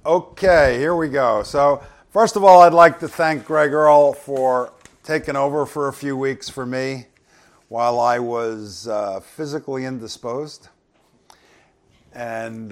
Okay, here we go. So, first of all, I'd like to thank Greg Earl for taking over for a few weeks for me while I was physically indisposed. And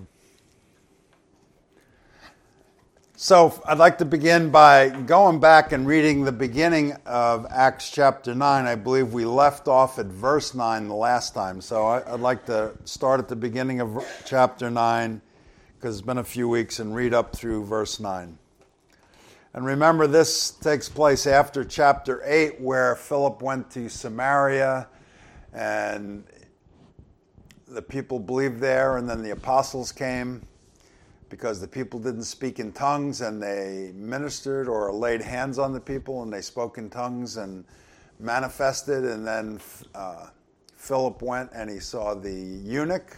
so I'd like to begin by going back and reading the beginning of Acts chapter 9. I believe we left off at verse 9 the last time. So I'd like to start at the beginning of chapter 9, because it's been a few weeks, and read up through verse 9. And remember, this takes place after chapter 8, where Philip went to Samaria, and the people believed there, and then the apostles came, because the people didn't speak in tongues, and they ministered or laid hands on the people, and they spoke in tongues and manifested. And then Philip went and he saw the eunuch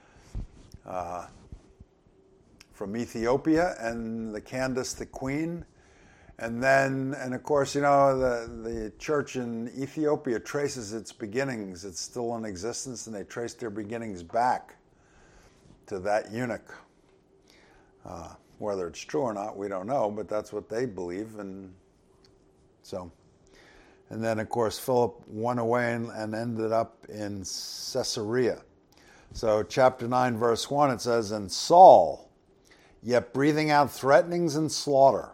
from Ethiopia, and the Candace the queen. And then, and of course, you know, the church in Ethiopia traces its beginnings. It's still in existence, and they trace their beginnings back to that eunuch. Whether it's true or not, we don't know, but that's what they believe. And then, of course, Philip went away and ended up in Caesarea. So chapter 9, verse 1, it says, "And Saul, yet breathing out threatenings and slaughter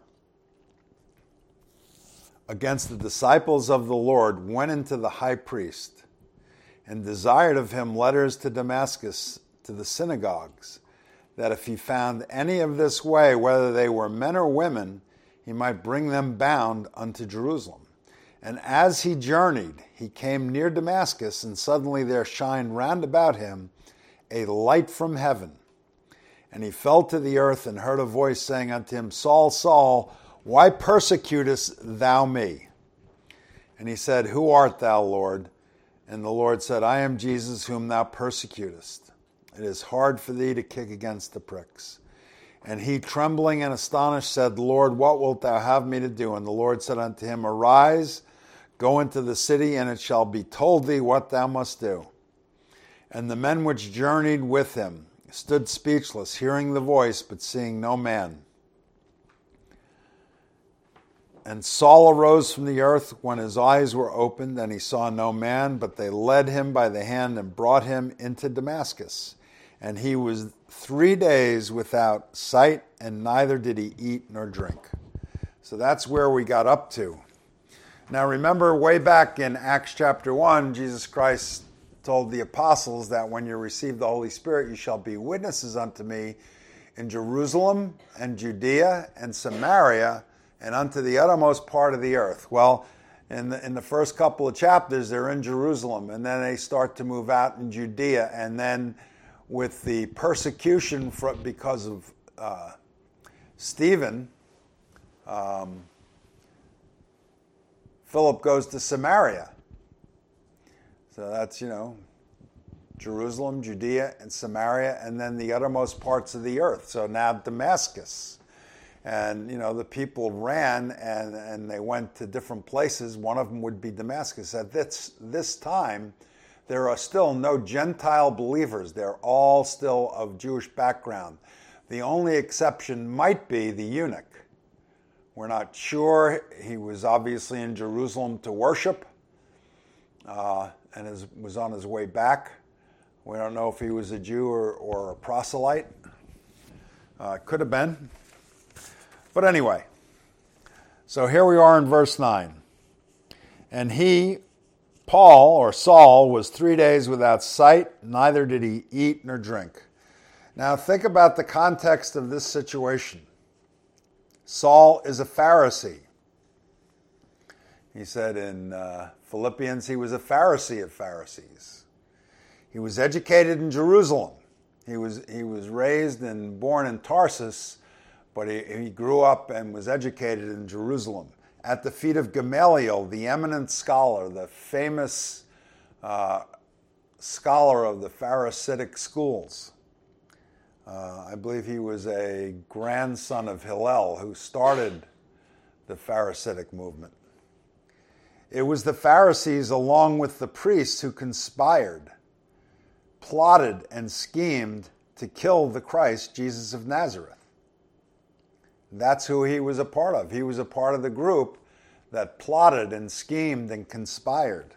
against the disciples of the Lord, went into the high priest and desired of him letters to Damascus to the synagogues, that if he found any of this way, whether they were men or women, he might bring them bound unto Jerusalem. And as he journeyed, he came near Damascus, and suddenly there shined round about him a light from heaven. And he fell to the earth, and heard a voice saying unto him, Saul, Saul, why persecutest thou me? And he said, Who art thou, Lord? And the Lord said, I am Jesus, whom thou persecutest. It is hard for thee to kick against the pricks. And he, trembling and astonished, said, Lord, what wilt thou have me to do? And the Lord said unto him, Arise, go into the city, and it shall be told thee what thou must do. And the men which journeyed with him stood speechless, hearing the voice, but seeing no man. And Saul arose from the earth when his eyes were opened, and he saw no man, but they led him by the hand and brought him into Damascus. And he was 3 days without sight, and neither did he eat nor drink. So that's where we got up to. Now remember, way back in Acts chapter 1, Jesus Christ told the apostles that when you receive the Holy Spirit, you shall be witnesses unto me in Jerusalem and Judea and Samaria and unto the uttermost part of the earth. Well, in the first couple of chapters, they're in Jerusalem, and then they start to move out in Judea, and then with the persecution because of Stephen, Philip goes to Samaria. So that's, Jerusalem, Judea, and Samaria, and then the uttermost parts of the earth. So now Damascus. And, the people ran and they went to different places. One of them would be Damascus. At this time, there are still no Gentile believers. They're all still of Jewish background. The only exception might be the eunuch. We're not sure. He was obviously in Jerusalem to worship and was on his way back. We don't know if he was a Jew or a proselyte. Could have been. But anyway, so here we are in verse 9. And he, Paul, or Saul, was 3 days without sight, neither did he eat nor drink. Now think about the context of this situation. Saul is a Pharisee. He said in Philippians he was a Pharisee of Pharisees. He was educated in Jerusalem. He was raised and born in Tarsus, but he grew up and was educated in Jerusalem at the feet of Gamaliel, the eminent scholar, the famous scholar of the Pharisaic schools. I believe he was a grandson of Hillel, who started the Pharisaic movement. It was the Pharisees, along with the priests, who conspired, plotted, and schemed to kill the Christ, Jesus of Nazareth. That's who he was a part of. He was a part of the group that plotted and schemed and conspired.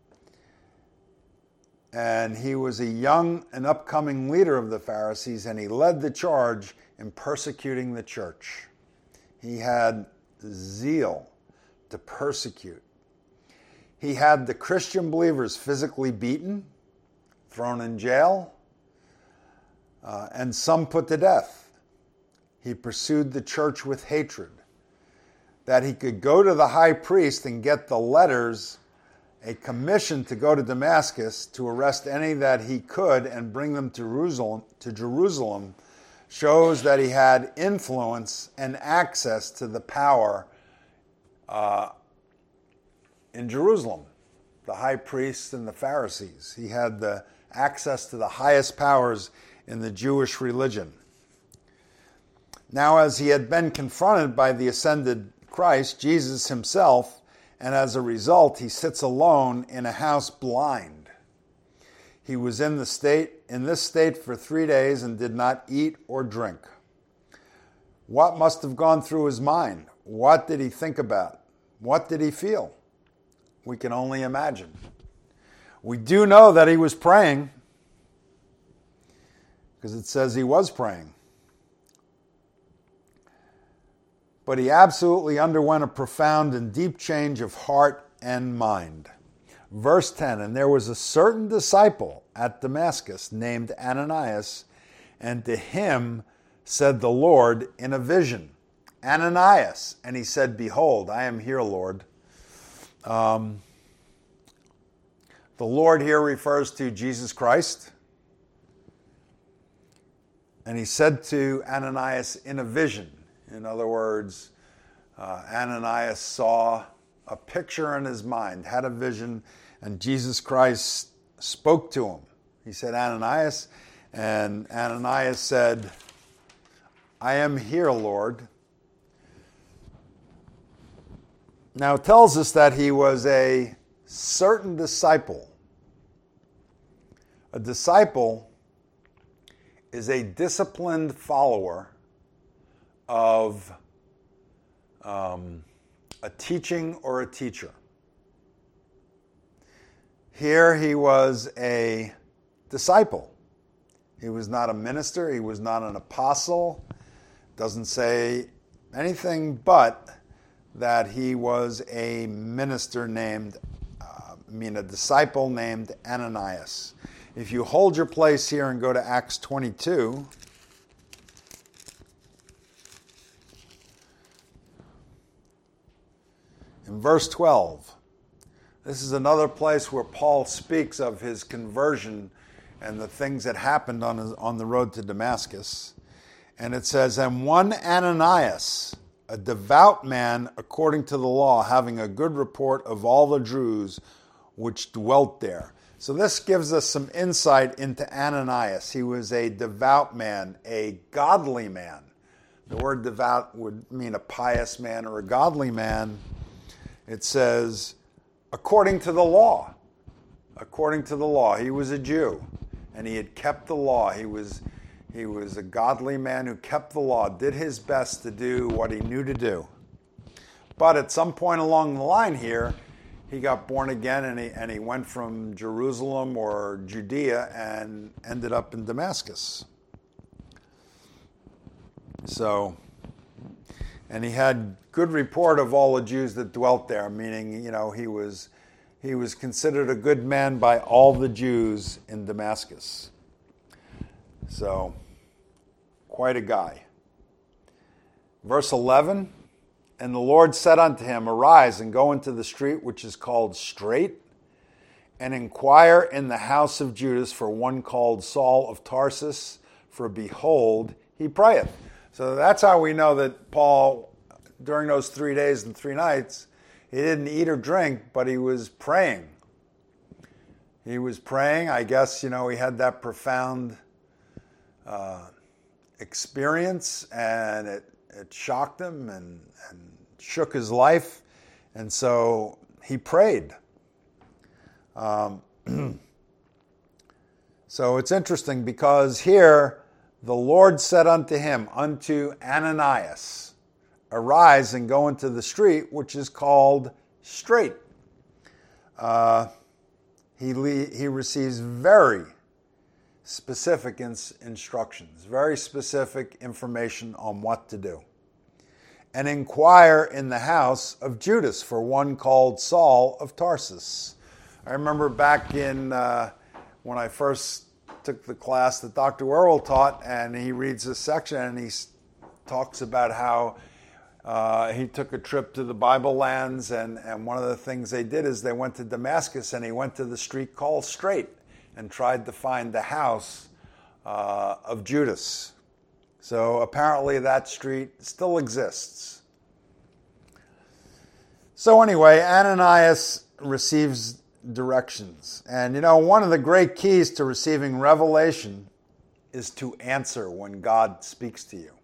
And he was a young and upcoming leader of the Pharisees, and he led the charge in persecuting the church. He had zeal to persecute. He had the Christian believers physically beaten, thrown in jail, and some put to death. He pursued the church with hatred. That he could go to the high priest and get the letters, a commission to go to Damascus to arrest any that he could and bring them to Jerusalem, shows that he had influence and access to the power in Jerusalem, the high priests and the Pharisees. He had the access to the highest powers in the Jewish religion. Now, as he had been confronted by the ascended Christ, Jesus himself, and as a result, he sits alone in a house blind. He was in this state for 3 days and did not eat or drink. What must have gone through his mind? What did he think about? What did he feel? We can only imagine. We do know that he was praying, because it says he was praying. But he absolutely underwent a profound and deep change of heart and mind. Verse 10, and there was a certain disciple at Damascus named Ananias, and to him said the Lord in a vision, Ananias. And he said, behold, I am here, Lord. The Lord here refers to Jesus Christ. And he said to Ananias in a vision. In other words, Ananias saw a picture in his mind, had a vision, and Jesus Christ spoke to him. He said, Ananias, and Ananias said, I am here, Lord. Now it tells us that he was a certain disciple. A disciple is a disciplined follower of a teaching or a teacher. Here he was a disciple. He was not a minister. He was not an apostle. Doesn't say anything but that he was a minister named, a disciple named Ananias. If you hold your place here and go to Acts 22, in verse 12, this is another place where Paul speaks of his conversion and the things that happened on the road to Damascus. And it says, and one Ananias, a devout man according to the law, having a good report of all the Jews which dwelt there. So this gives us some insight into Ananias. He was a devout man, a godly man. The word devout would mean a pious man or a godly man. It says, according to the law. According to the law. He was a Jew, and he had kept the law. He was a godly man who kept the law, did his best to do what he knew to do. But at some point along the line here, he got born again, and he went from Jerusalem or Judea and ended up in Damascus. So, and he had good report of all the Jews that dwelt there, meaning, he was considered a good man by all the Jews in Damascus. So, quite a guy. Verse 11, and the Lord said unto him, arise and go into the street which is called Straight, and inquire in the house of Judas for one called Saul of Tarsus, for behold, he prayeth. So that's how we know that Paul, during those 3 days and 3 nights, he didn't eat or drink, but he was praying. He was praying. I guess, he had that profound experience, and it shocked him and shook his life. And so he prayed. So it's interesting because here the Lord said unto him, unto Ananias. arise and go into the street, which is called straight. He receives very specific instructions, very specific information on what to do. And inquire in the house of Judas for one called Saul of Tarsus. I remember back in when I first took the class that Dr. Werrell taught, and he reads this section and he talks about how he took a trip to the Bible lands, and one of the things they did is they went to Damascus, and he went to the street called Straight and tried to find the house of Judas. So apparently that street still exists. So anyway, Ananias receives directions. And one of the great keys to receiving revelation is to answer when God speaks to you.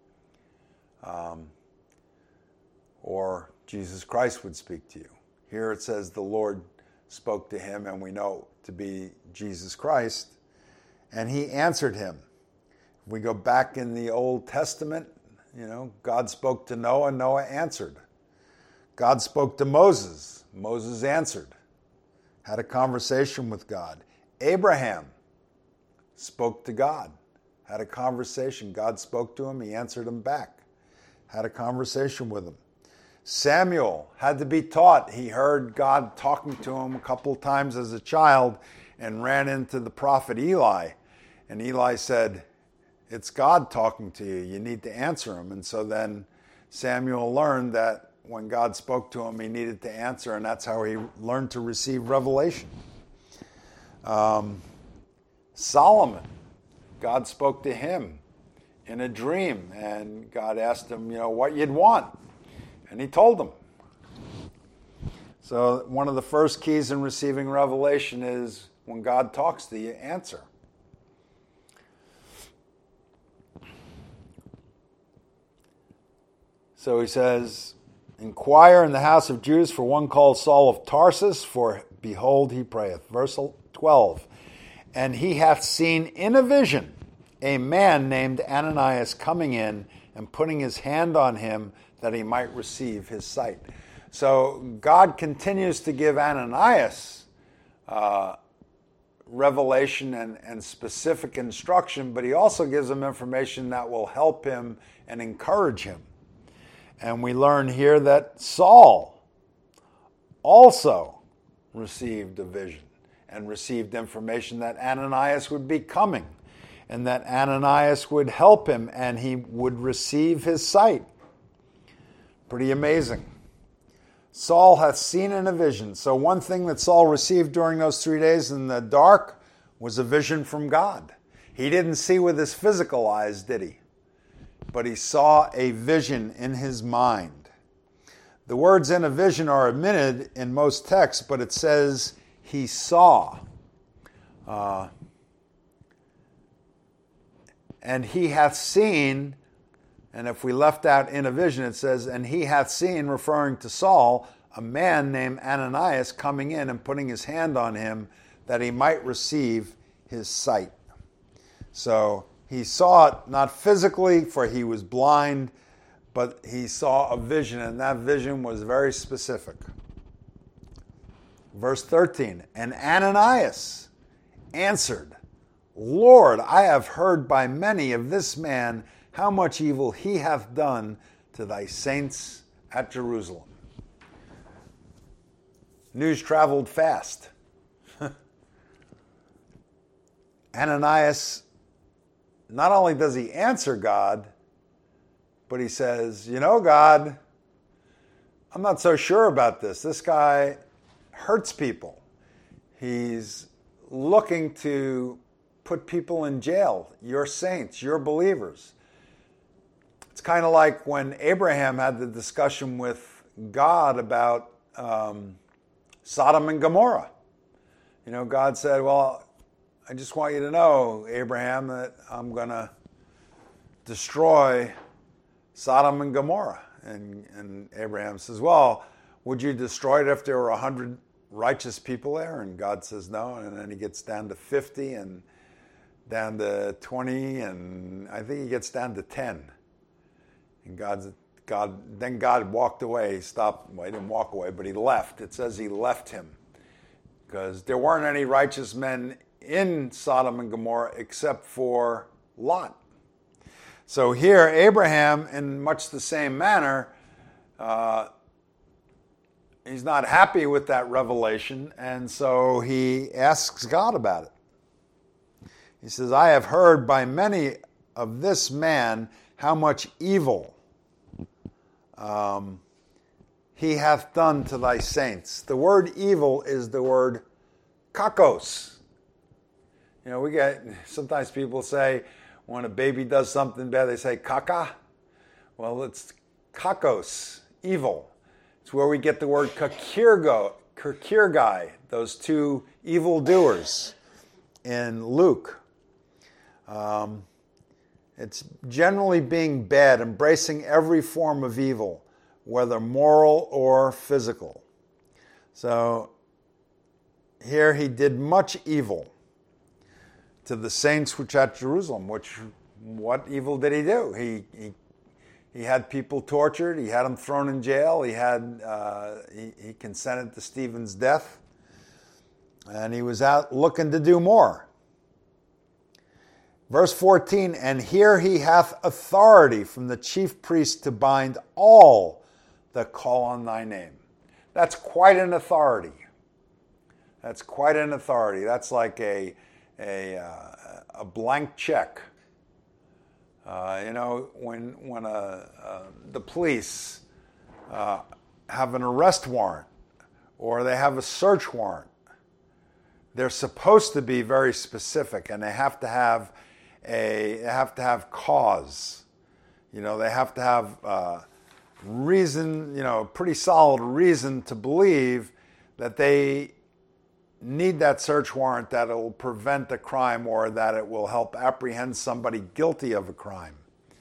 Or Jesus Christ would speak to you. Here it says the Lord spoke to him, and we know to be Jesus Christ, and he answered him. If we go back in the Old Testament, God spoke to Noah, Noah answered. God spoke to Moses, Moses answered, had a conversation with God. Abraham spoke to God, had a conversation. God spoke to him, he answered him back, had a conversation with him. Samuel had to be taught. He heard God talking to him a couple of times as a child and ran into the prophet Eli. And Eli said, "It's God talking to you. You need to answer him." And so then Samuel learned that when God spoke to him, he needed to answer, and that's how he learned to receive revelation. Solomon, God spoke to him in a dream, and God asked him, what you'd want. And he told them. So one of the first keys in receiving revelation is when God talks to you, answer. So he says, inquire in the house of Judas for one called Saul of Tarsus, for behold, he prayeth. Verse 12, and he hath seen in a vision a man named Ananias coming in and putting his hand on him that he might receive his sight. So God continues to give Ananias revelation and specific instruction, but he also gives him information that will help him and encourage him. And we learn here that Saul also received a vision and received information that Ananias would be coming and that Ananias would help him and he would receive his sight. Pretty amazing. Saul hath seen in a vision. So one thing that Saul received during those 3 days in the dark was a vision from God. He didn't see with his physical eyes, did he? But he saw a vision in his mind. The words in a vision are omitted in most texts, but it says he saw. And he hath seen, and if we left out in a vision, it says, and he hath seen, referring to Saul, a man named Ananias coming in and putting his hand on him that he might receive his sight. So he saw it not physically, for he was blind, but he saw a vision, and that vision was very specific. Verse 13, and Ananias answered, Lord, I have heard by many of this man how much evil he hath done to thy saints at Jerusalem. News traveled fast. Ananias, not only does he answer God, but he says, God, I'm not so sure about this. This guy hurts people. He's looking to put people in jail, your saints, your believers. It's kind of like when Abraham had the discussion with God about Sodom and Gomorrah. God said, well, I just want you to know, Abraham, that I'm going to destroy Sodom and Gomorrah. And Abraham says, well, would you destroy it if there were 100 righteous people there? And God says no. And then he gets down to 50 and down to 20, and I think he gets down to 10. And God God walked away. He stopped. Well, he didn't walk away, but he left. It says he left him because there weren't any righteous men in Sodom and Gomorrah except for Lot. So here, Abraham, in much the same manner, he's not happy with that revelation, and so he asks God about it. He says, I have heard by many of this man how much evil he hath done to thy saints. The word evil is the word kakos. You know, sometimes people say when a baby does something bad, they say caca. Well, it's kakos, evil. It's where we get the word kakirgai, those two evildoers in Luke. It's generally being bad, embracing every form of evil, whether moral or physical. So here he did much evil to the saints which at Jerusalem. What evil did he do? He had people tortured. He had them thrown in jail. He consented to Stephen's death, and he was out looking to do more. Verse 14, and here he hath authority from the chief priest to bind all that call on thy name. That's quite an authority. That's quite an authority. That's like a blank check. When the police have an arrest warrant or they have a search warrant, they're supposed to be very specific, and they have to have cause. You know, they have to have reason, pretty solid reason to believe that they need that search warrant, that it will prevent a crime or that it will help apprehend somebody guilty of a crime.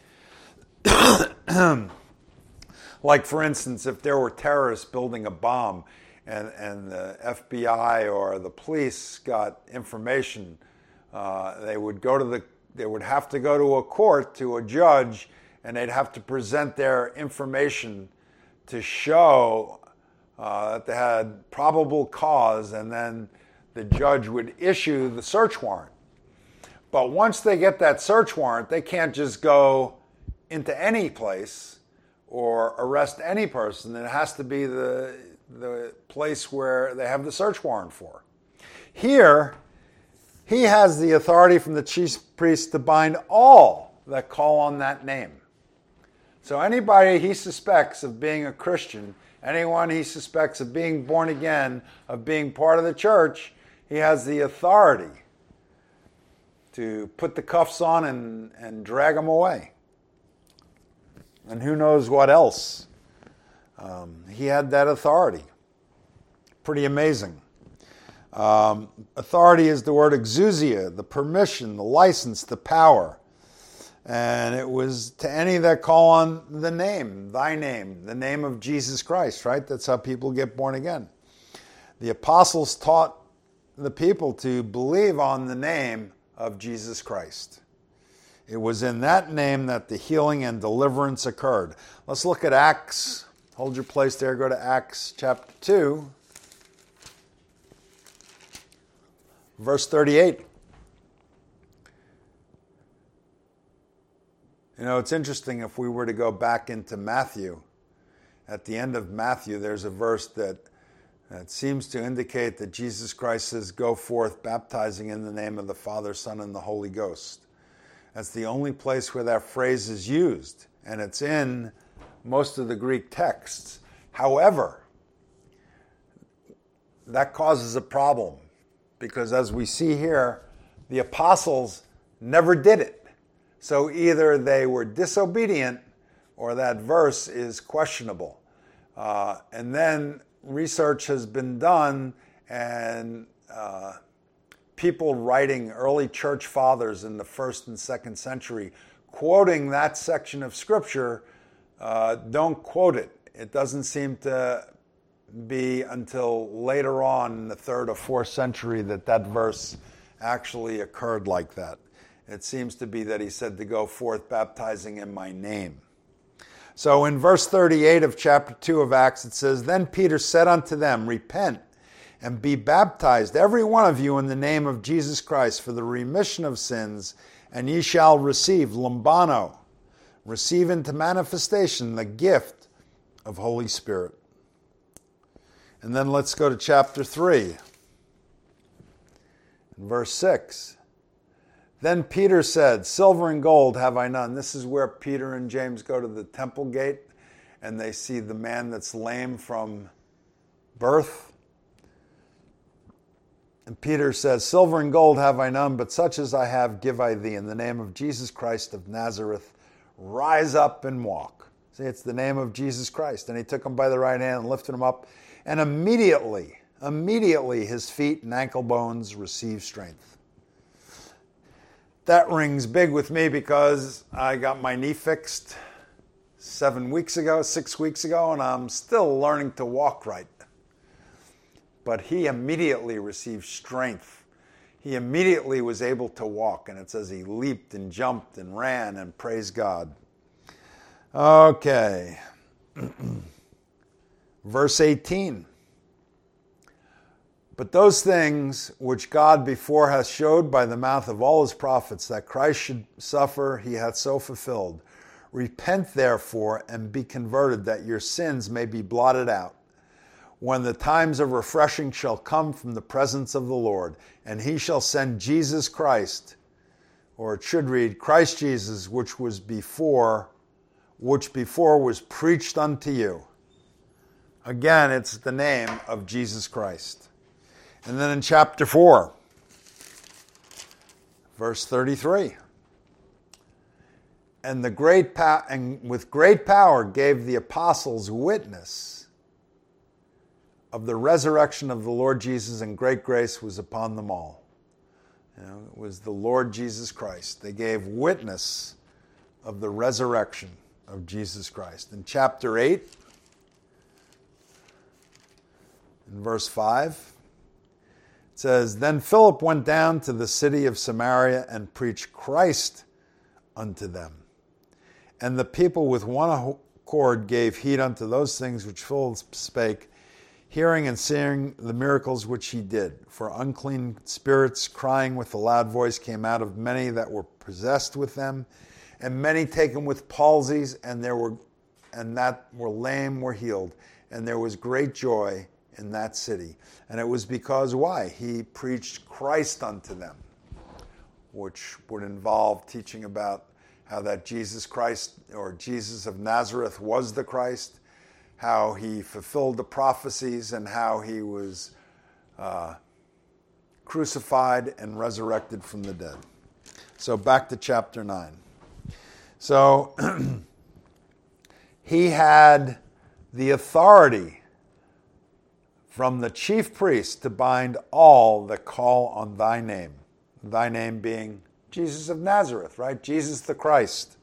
Like, for instance, if there were terrorists building a bomb and the FBI or the police got information, they would have to go to a court, to a judge, and they'd have to present their information to show that they had probable cause, and then the judge would issue the search warrant. But once they get that search warrant, they can't just go into any place or arrest any person. It has to be the place where they have the search warrant for. Here, he has the authority from the chief priest to bind all that call on that name. So anybody he suspects of being a Christian, anyone he suspects of being born again, of being part of the church, he has the authority to put the cuffs on and drag them away. And who knows what else. He had that authority. Pretty amazing. Authority is the word exousia, the permission, the license, the power. And it was to any that call on the name, thy name, the name of Jesus Christ, right? That's how people get born again. The apostles taught the people to believe on the name of Jesus Christ. It was in that name that the healing and deliverance occurred. Let's look at Acts. Hold your place there. Go to Acts chapter 2, verse 38. You know, it's interesting if we were to go back into Matthew. At the end of Matthew, there's a verse that seems to indicate that Jesus Christ says, go forth baptizing in the name of the Father, Son, and the Holy Ghost. That's the only place where that phrase is used, and it's in most of the Greek texts. However, that causes a problem, because as we see here, the apostles never did it. So either they were disobedient or that verse is questionable. And then research has been done, and people writing, early church fathers in the 1st and 2nd century, quoting that section of Scripture, don't quote it. It doesn't seem to be until later on in the 3rd or 4th century that verse actually occurred like that. It seems to be that he said to go forth baptizing in my name. So in verse 38 of chapter 2 of Acts, it says, Then Peter said unto them, Repent and be baptized, every one of you, in the name of Jesus Christ, for the remission of sins, and ye shall receive lambano, receive into manifestation the gift of Holy Spirit. And then let's go to chapter 3, verse 6. Then Peter said, Silver and gold have I none. This is where Peter and James go to the temple gate, and they see the man that's lame from birth. And Peter says, Silver and gold have I none, but such as I have give I thee. In the name of Jesus Christ of Nazareth, rise up and walk. See, it's the name of Jesus Christ. And he took him by the right hand and lifted him up. And immediately his feet and ankle bones received strength. That rings big with me because I got my knee fixed 6 weeks ago, and I'm still learning to walk right. But he immediately received strength. He immediately was able to walk. And it says he leaped and jumped and ran and praised God. Okay. Verse 18. But those things which God before hath showed by the mouth of all his prophets, that Christ should suffer, he hath so fulfilled. Repent therefore and be converted, that your sins may be blotted out, when the times of refreshing shall come from the presence of the Lord, and he shall send Jesus Christ, or it should read, Christ Jesus, which before was preached unto you. Again, it's the name of Jesus Christ. And then in chapter 4, verse 33, and with great power gave the apostles witness of the resurrection of the Lord Jesus, and great grace was upon them all. It was the Lord Jesus Christ. They gave witness of the resurrection of Jesus Christ. In chapter 8, in verse 5, it says, Then Philip went down to the city of Samaria and preached Christ unto them. And the people with one accord gave heed unto those things which Philip spake, hearing and seeing the miracles which he did. For unclean spirits, crying with a loud voice, came out of many that were possessed with them, and many taken with palsies, and that were lame were healed. And there was great joy in that city. And it was because, why? He preached Christ unto them, which would involve teaching about how that Jesus Christ, or Jesus of Nazareth, was the Christ, how he fulfilled the prophecies, and how he was crucified and resurrected from the dead. So back to chapter 9. So he had the authority from the chief priest to bind all that call on thy name being Jesus of Nazareth, right? Jesus the Christ.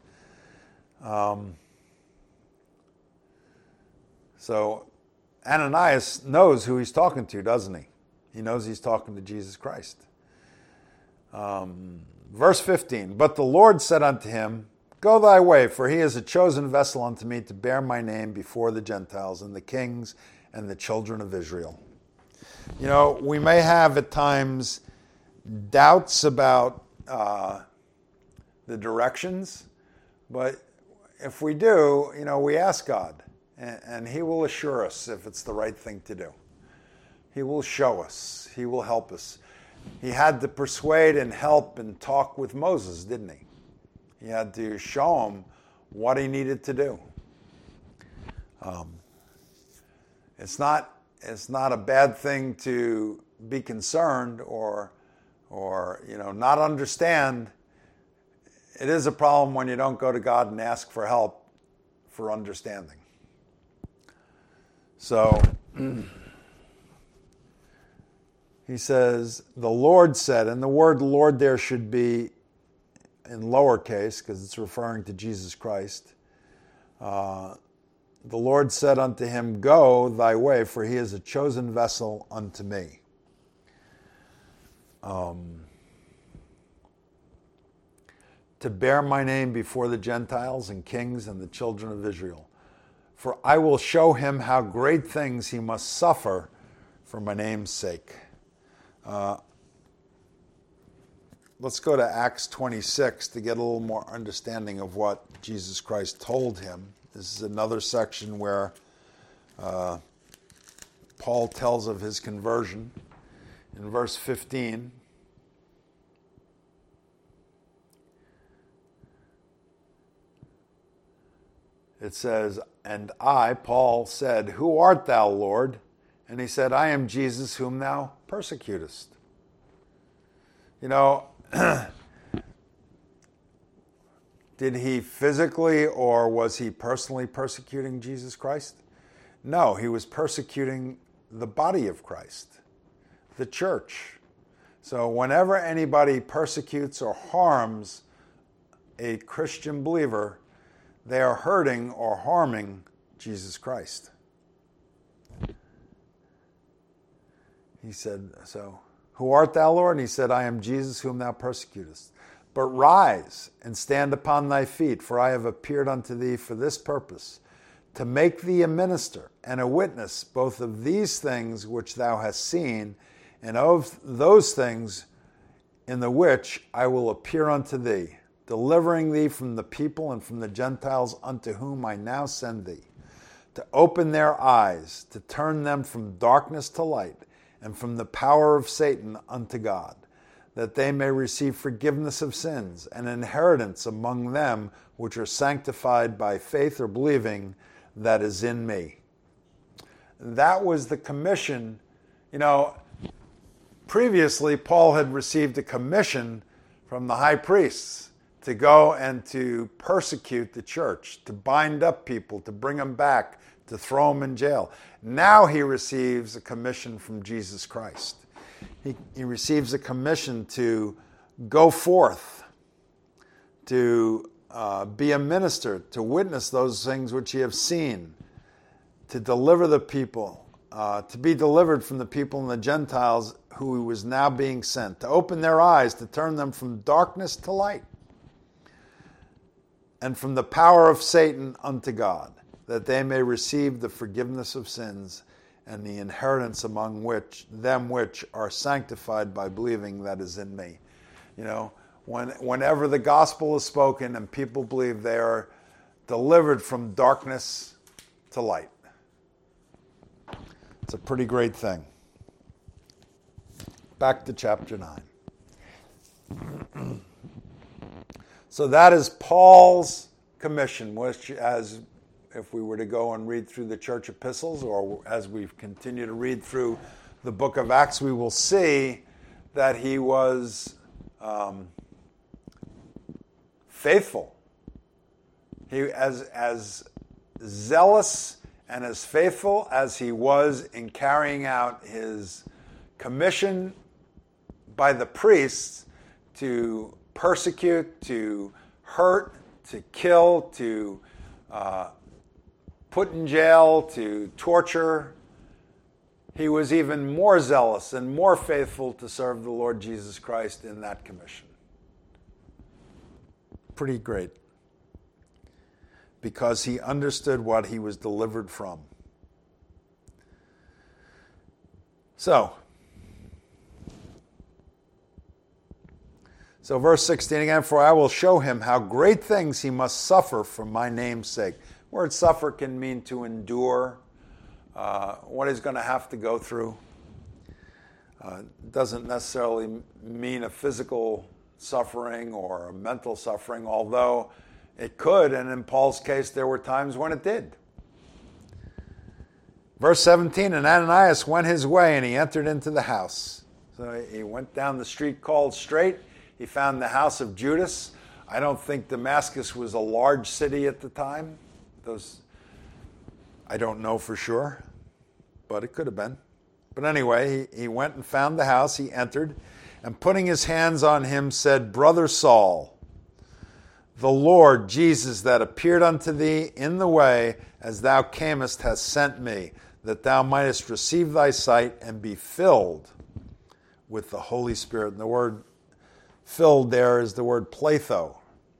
So Ananias knows who he's talking to, doesn't he? He knows he's talking to Jesus Christ. Verse 15, But the Lord said unto him, Go thy way, for he is a chosen vessel unto me to bear my name before the Gentiles and the kings and the children of Israel. You know, we may have at times doubts about the directions, but if we do, we ask God, and he will assure us if it's the right thing to do. He will show us. He will help us. He had to persuade and help and talk with Moses, didn't he? He had to show him what he needed to do. It's not a bad thing to be concerned or not understand. It is a problem when you don't go to God and ask for help for understanding. So he says, the Lord said, and the word Lord there should be in lowercase because it's referring to Jesus Christ. The Lord said unto him, Go thy way, for he is a chosen vessel unto me. to bear my name before the Gentiles and kings and the children of Israel. For I will show him how great things he must suffer for my name's sake. Let's go to Acts 26 to get a little more understanding of what Jesus Christ told him. This is another section where Paul tells of his conversion. In verse 15, it says, "And I, Paul, said, 'Who art thou, Lord?' And he said, 'I am Jesus whom thou persecutest.'" You know, did he physically or was he personally persecuting Jesus Christ? No, he was persecuting the body of Christ, the church. So whenever anybody persecutes or harms a Christian believer, they are hurting or harming Jesus Christ. He said, so, "Who art thou, Lord?" And he said, "I am Jesus whom thou persecutest. But rise and stand upon thy feet, for I have appeared unto thee for this purpose, to make thee a minister and a witness both of these things which thou hast seen, and of those things in the which I will appear unto thee, delivering thee from the people and from the Gentiles unto whom I now send thee, to open their eyes, to turn them from darkness to light, and from the power of Satan unto God, that they may receive forgiveness of sins and inheritance among them which are sanctified by faith or believing that is in me." That was the commission. You know, previously Paul had received a commission from the high priests to go and to persecute the church, to bind up people, to bring them back, to throw them in jail. Now he receives a commission from Jesus Christ. He receives a commission to go forth, to be a minister, to witness those things which ye have seen, to deliver the people, to be delivered from the people and the Gentiles who he was now being sent, to open their eyes, to turn them from darkness to light, and from the power of Satan unto God, that they may receive the forgiveness of sins and the inheritance among them which are sanctified by believing that is in me. You know, whenever the gospel is spoken and people believe, they are delivered from darkness to light. It's a pretty great thing. Back to chapter 9. So that is Paul's commission, which, as if we were to go and read through the church epistles, or as we continue to read through the book of Acts, we will see that he was faithful. He as zealous and as faithful as he was in carrying out his commission by the priests to persecute, to hurt, to kill, to put in jail, to torture. He was even more zealous and more faithful to serve the Lord Jesus Christ in that commission. Pretty great. Because he understood what he was delivered from. So verse 16 again, "For I will show him how great things he must suffer for my name's sake." The word suffer can mean to endure, what he's going to have to go through. It doesn't necessarily mean a physical suffering or a mental suffering, although it could, and in Paul's case, there were times when it did. Verse 17, "And Ananias went his way, and he entered into the house." So he went down the street called Straight. He found the house of Judas. I don't think Damascus was a large city at the time. I don't know for sure, but it could have been. But anyway, he went and found the house. He entered, and putting his hands on him, said, "Brother Saul, the Lord Jesus that appeared unto thee in the way as thou camest has sent me, that thou mightest receive thy sight and be filled with the Holy Spirit." And the word filled there is the word pletho.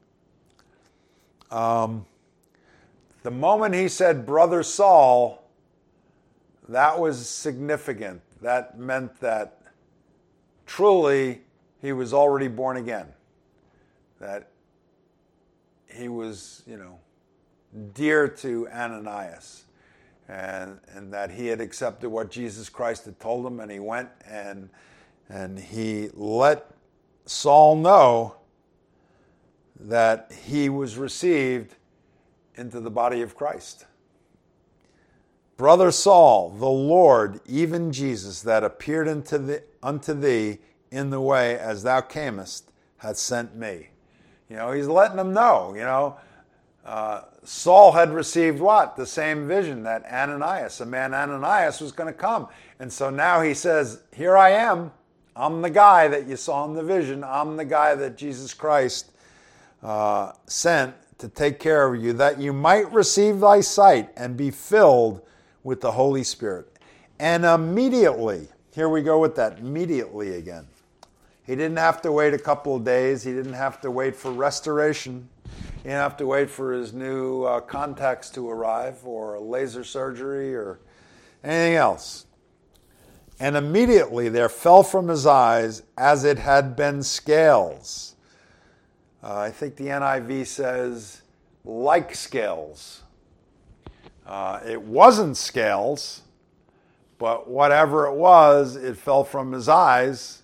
The moment he said, Brother Saul, that was significant. That meant that truly he was already born again. That he was, dear to Ananias. And that he had accepted what Jesus Christ had told him, and he went and he let Saul know that he was received into the body of Christ. Brother Saul, the Lord, even Jesus, that appeared unto thee in the way as thou camest, hath sent me. He's letting them know, Saul had received what? The same vision that Ananias, a man Ananias, was going to come. And so now he says, here I am. I'm the guy that you saw in the vision. I'm the guy that Jesus Christ sent to take care of you, that you might receive thy sight and be filled with the Holy Spirit. And immediately, here we go with that, immediately again. He didn't have to wait a couple of days. He didn't have to wait for restoration. He didn't have to wait for his new contacts to arrive or laser surgery or anything else. And immediately there fell from his eyes as it had been scales. I think the NIV says like scales. It wasn't scales, but whatever it was, it fell from his eyes.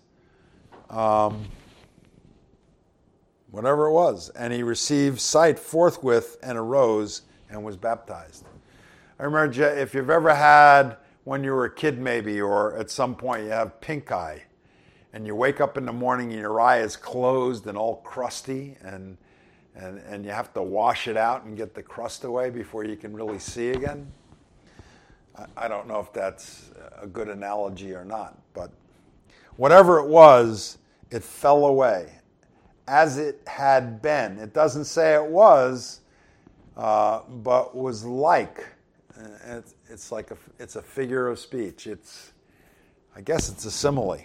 Whatever it was. And he received sight forthwith and arose and was baptized. I remember if you've ever had, when you were a kid maybe, or at some point you have pink eye, and you wake up in the morning and your eye is closed and all crusty, and you have to wash it out and get the crust away before you can really see again. I don't know if that's a good analogy or not, but whatever it was, it fell away as it had been. It doesn't say it was, but was like. It's like it's a figure of speech. I guess it's a simile.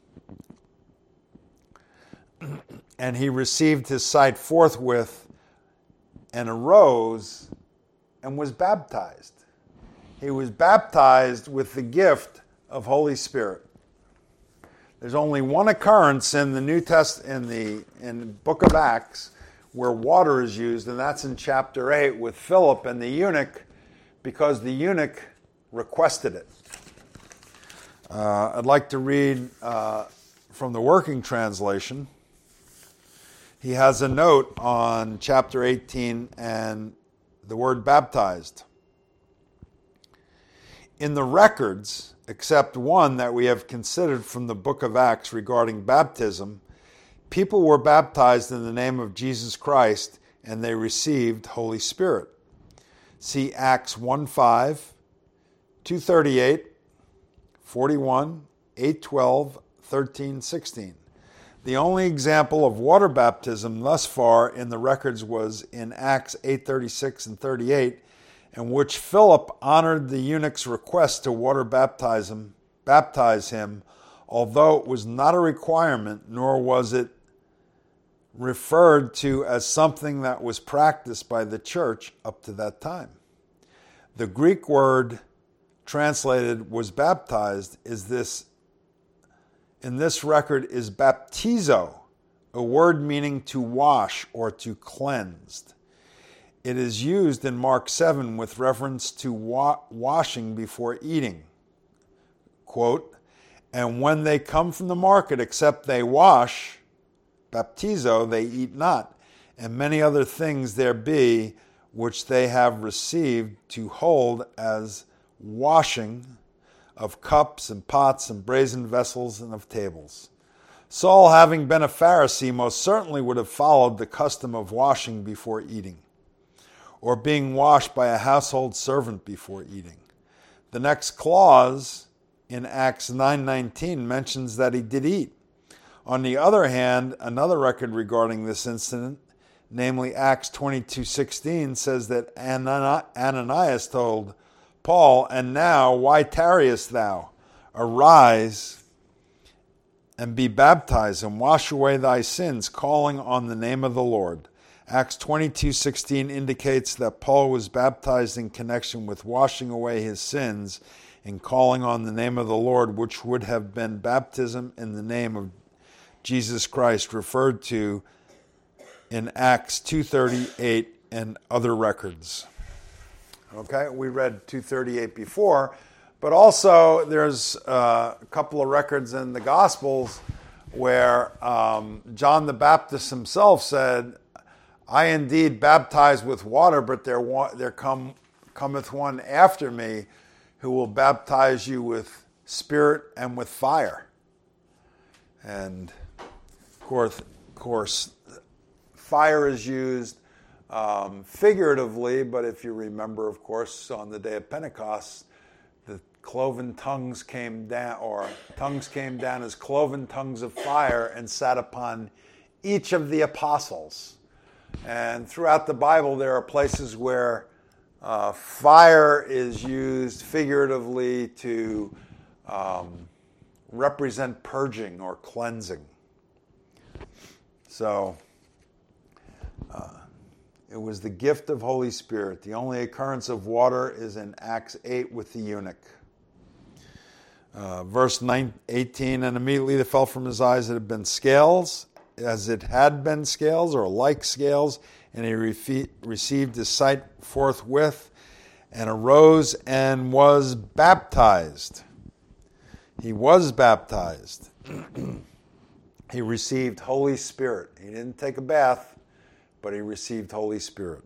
And he received his sight forthwith and arose and was baptized. He was baptized with the gift of Holy Spirit. There's only one occurrence in the New Testament, in the book of Acts, where water is used, and that's in chapter 8 with Philip and the eunuch, because the eunuch requested it. I'd like to read from the Working Translation. He has a note on chapter 18 and the word baptized. In the records, except one that we have considered from the book of Acts regarding baptism, people were baptized in the name of Jesus Christ and they received Holy Spirit. See Acts 1:5, 2:38, 41, 8:12, 13, 16. The only example of water baptism thus far in the records was in Acts 8:36 and 38, in which Philip honored the eunuch's request to water baptize him, although it was not a requirement, nor was it referred to as something that was practiced by the church up to that time. The Greek word translated was baptized in this record is baptizo, a word meaning to wash or to cleanse. It is used in Mark 7 with reference to washing before eating. Quote, and when they come from the market, except they wash, baptizo, they eat not, and many other things there be which they have received to hold as washing of cups and pots and brazen vessels and of tables. Saul, having been a Pharisee, most certainly would have followed the custom of washing before eating, or being washed by a household servant before eating. The next clause in Acts 9:19 mentions that he did eat. On the other hand, another record regarding this incident, namely Acts 22:16, says that Ananias told Paul, and now why tarriest thou? Arise and be baptized and wash away thy sins, calling on the name of the Lord. Acts 22:16 indicates that Paul was baptized in connection with washing away his sins and calling on the name of the Lord, which would have been baptism in the name of Jesus Christ, referred to in Acts 2:38 and other records. Okay, we read 2:38 before, but also there's a couple of records in the Gospels where John the Baptist himself said, I indeed baptize with water, but there cometh one after me who will baptize you with spirit and with fire. And of course, fire is used figuratively, but if you remember, of course, on the day of Pentecost, the cloven tongues came down, or tongues came down as cloven tongues of fire and sat upon each of the apostles. And throughout the Bible, there are places where fire is used figuratively to represent purging or cleansing. So it was the gift of Holy Spirit. The only occurrence of water is in Acts 8 with the eunuch. Verse 18, and immediately there fell from his eyes that had been scales, as it had been scales, or like scales, and he received his sight forthwith, and arose and was baptized. He was baptized. He received Holy Spirit. He didn't take a bath, but he received Holy Spirit.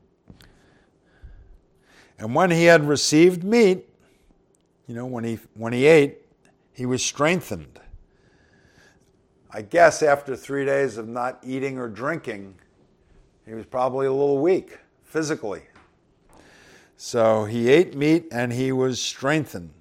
And when he had received meat, when he ate, he was strengthened. I guess after 3 days of not eating or drinking, he was probably a little weak physically. So he ate meat and he was strengthened.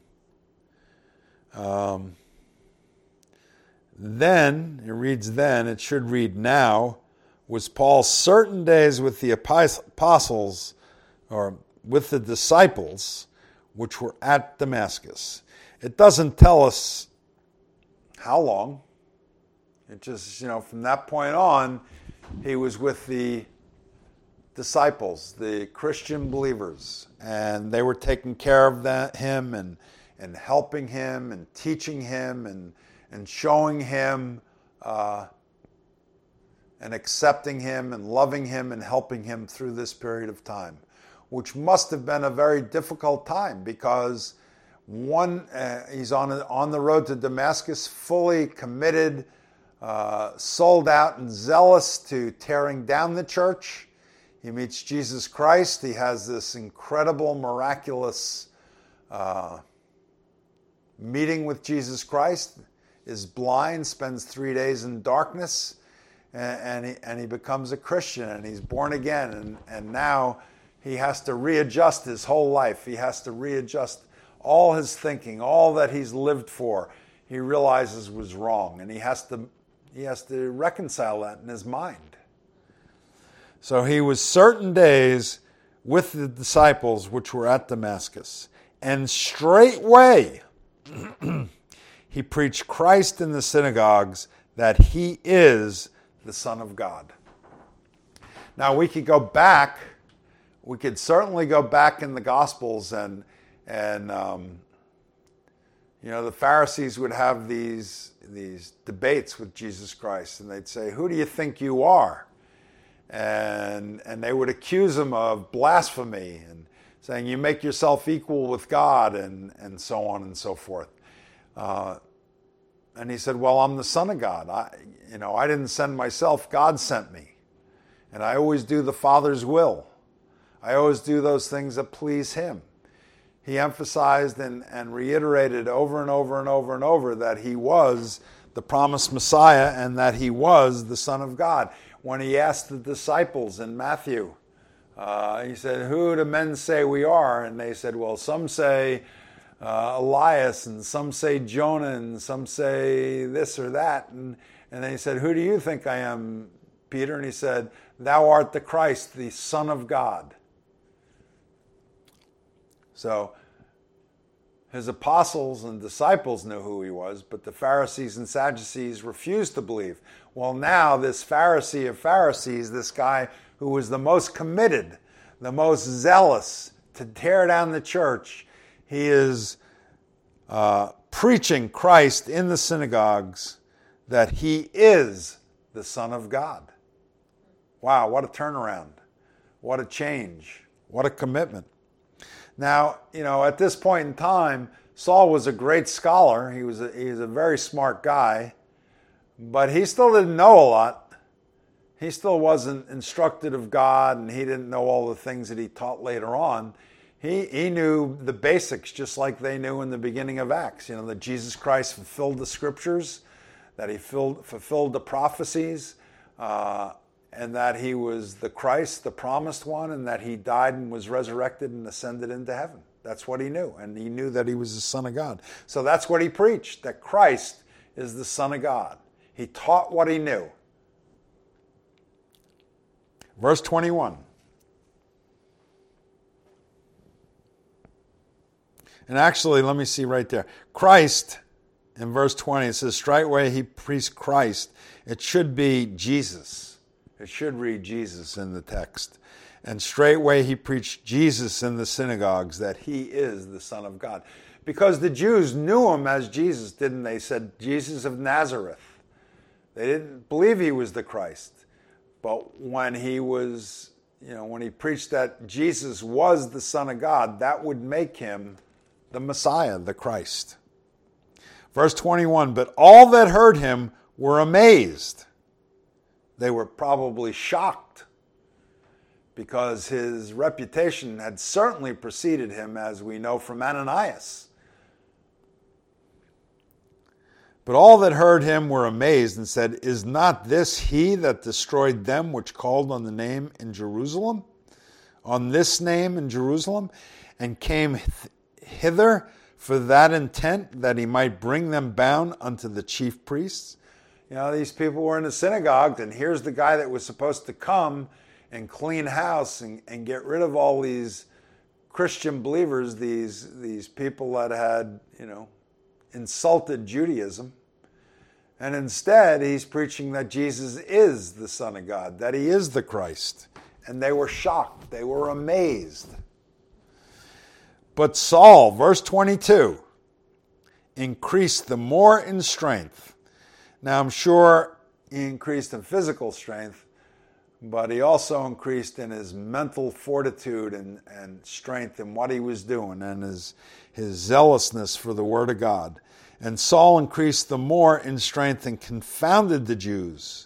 Then, it reads then, it should read now, was Paul certain days with the apostles, or with the disciples, which were at Damascus. It doesn't tell us how long. It just, from that point on, he was with the disciples, the Christian believers, and they were taking care of him and helping him and teaching him and showing him and accepting him and loving him and helping him through this period of time, which must have been a very difficult time because he's on the road to Damascus, fully committed, sold out and zealous to tearing down the church. He meets Jesus Christ. He has this incredible, miraculous meeting with Jesus Christ, is blind, spends 3 days in darkness, and he becomes a Christian, and he's born again, and now he has to readjust his whole life. He has to readjust all his thinking, all that he's lived for, he realizes was wrong, and he has to reconcile that in his mind. So he was certain days with the disciples which were at Damascus, and straightway he preached Christ in the synagogues, that he is the Son of God. Now we could go back. We could certainly go back in the Gospels, and the Pharisees would have these debates with Jesus Christ, and they'd say, "Who do you think you are?" And they would accuse him of blasphemy and saying, "You make yourself equal with God," and so on and so forth. And he said, "Well, I'm the Son of God. I didn't send myself. God sent me, and I always do the Father's will. I always do those things that please Him." He emphasized and reiterated over and over and over and over that he was the promised Messiah and that he was the Son of God. When he asked the disciples in Matthew, he said, "Who do men say we are?" And they said, "Well, some say Elias, and some say Jonah, and some say this or that." And then he said, "Who do you think I am, Peter?" And he said, "Thou art the Christ, the Son of God." So his apostles and disciples knew who he was, but the Pharisees and Sadducees refused to believe. Well, now this Pharisee of Pharisees, this guy who was the most committed, the most zealous to tear down the church, he is preaching Christ in the synagogues that he is the Son of God. Wow, what a turnaround. What a change. What a commitment. Now, at this point in time, Saul was a great scholar. He was a very smart guy, but he still didn't know a lot. He still wasn't instructed of God, and he didn't know all the things that he taught later on. He knew the basics just like they knew in the beginning of Acts. That Jesus Christ fulfilled the scriptures, that he fulfilled the prophecies, and that he was the Christ, the promised one, and that he died and was resurrected and ascended into heaven. That's what he knew, and he knew that he was the Son of God. So that's what he preached, that Christ is the Son of God. He taught what he knew. Verse 21. And actually, let me see right there. Christ, in verse 20, it says, straightway he preached Christ. It should be Jesus. It should read Jesus in the text. And straightway he preached Jesus in the synagogues, that he is the Son of God. Because the Jews knew him as Jesus, didn't they? Said, Jesus of Nazareth. They didn't believe he was the Christ. But when he was, when he preached that Jesus was the Son of God, that would make him the Messiah, the Christ. Verse 21, but all that heard him were amazed. They were probably shocked because his reputation had certainly preceded him, as we know from Ananias. But all that heard him were amazed and said, is not this he that destroyed them which called on the name in Jerusalem? On this name in Jerusalem? And came hither for that intent, that he might bring them bound unto the chief priests? These people were in the synagogue, and here's the guy that was supposed to come and clean house and get rid of all these Christian believers, these people that had, insulted Judaism. And instead, he's preaching that Jesus is the Son of God, that he is the Christ. And they were shocked. They were amazed. But Saul, verse 22, increased the more in strength. Now, I'm sure he increased in physical strength, but he also increased in his mental fortitude and strength in what he was doing, and his zealousness for the Word of God. And Saul increased the more in strength and confounded the Jews,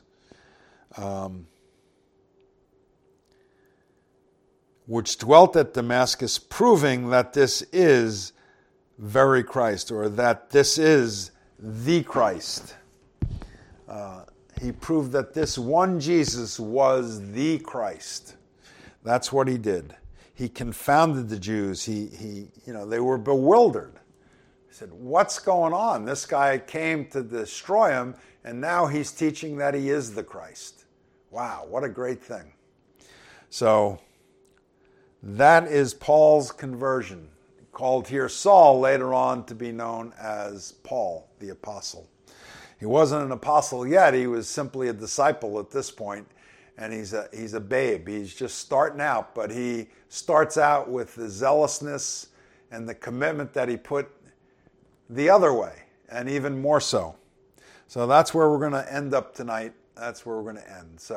which dwelt at Damascus, proving that this is very Christ, or that this is the Christ. He proved that this one Jesus was the Christ. That's what he did. He confounded the Jews. They were bewildered. He said, what's going on? This guy came to destroy him, and now he's teaching that he is the Christ. Wow, what a great thing. So, that is Paul's conversion, called here Saul, later on to be known as Paul, the apostle. He wasn't an apostle yet. He was simply a disciple at this point, and he's a babe. He's just starting out, but he starts out with the zealousness and the commitment that he put the other way, and even more so. So that's where we're going to end up tonight. That's where we're going to end. So